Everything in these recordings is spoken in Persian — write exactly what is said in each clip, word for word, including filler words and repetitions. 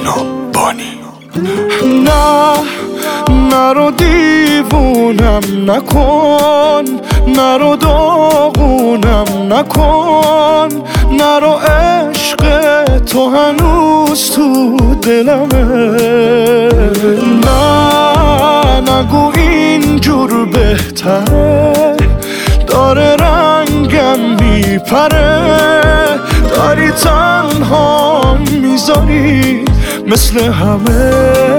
مونا بانی. نه نرو دیوونم نکن، نرو داغونم نکن، نرو عشق تو هنوز تو دلمه. نه نگو اینجور بهتره، داره رنگم میپره، داری تنها میذاری مثل همه.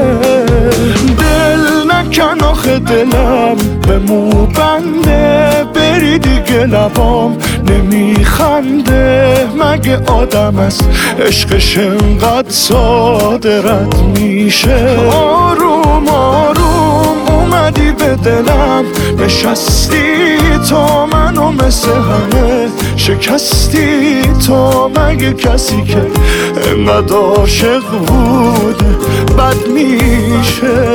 دل نکن آخه دلم به مو بنده، بری دیگه لبام نمیخنده. مگه آدم است عشقش انقدر ساده رد میشه؟ آروم آروم اومدی به دلم نشستی، تو منو مثل همه شکستی. تو مگه کسی که انقدر عاشق بود بد میشه؟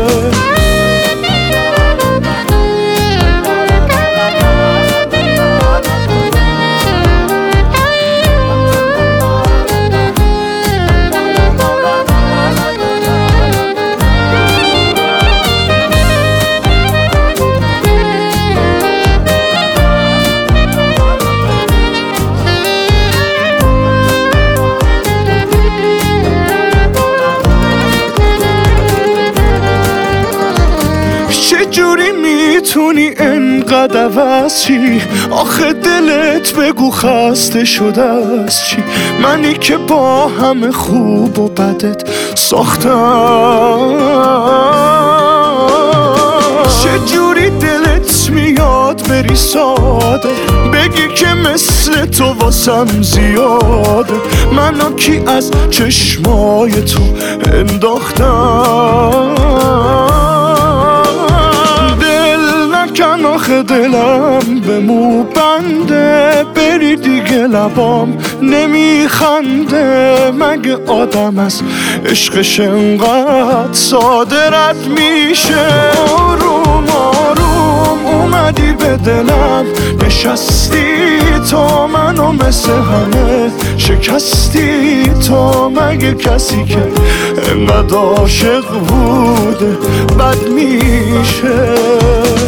چجوری میتونی انقدر عوض چی؟ آخه دلت بگو خسته شده از چی؟ منی که با همه خوب و بدت ساختم. چجوری دلت میاد بری ساده، بگی که مثل تو واسم زیاده. منو کی از چشمای تو انداختم؟ کن آخه دلم به مو بنده، بری دیگه لبام نمیخنده. مگه آدم است عشقش انقدر ساده رد میشه؟ آروم آروم اومدی به دلم نشستی، تو منو مثل همه شکستی. تو مگه کسی که انقدر عاشق بود بد میشه؟